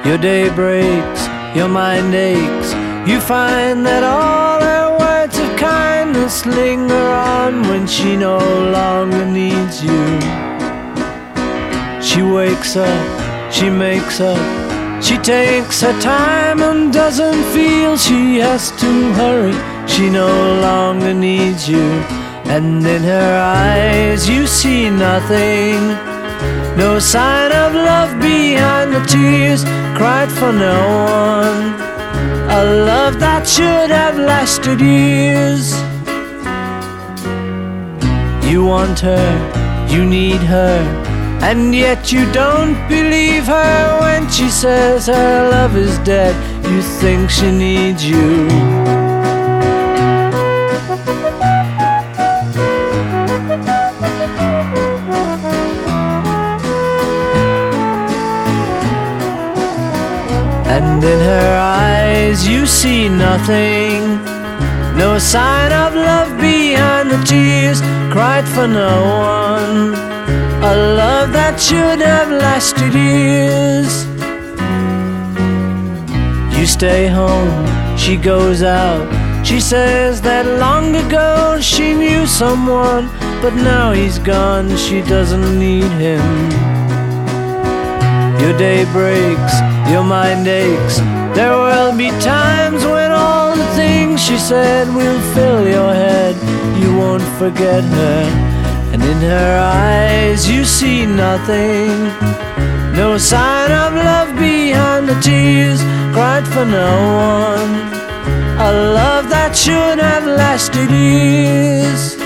Your day breaks, your mind aches. You find that all her words of kindness linger on when she no longer needs you. She wakes up, she makes up, she takes her time and doesn't feel she has to hurry. She no longer needs you. And in her eyes you see nothing, no sign of love behind the tears cried for no one, a love that should have lasted years. You want her, you need her, and yet you don't believe her when she says her love is dead. You think she needs you. And in her eyes you see nothing, no sign of love behind the tears cried for no one, a love that should have lasted years. You stay home, she goes out. She says that long ago she knew someone, but now he's gone, she doesn't need him. Your day breaks, your mind aches. There will be times when all the things she said will fill your head. You won't forget her, and in her eyes you see nothing, no sign of love behind the tears cried for no one, a love that should have lasted years.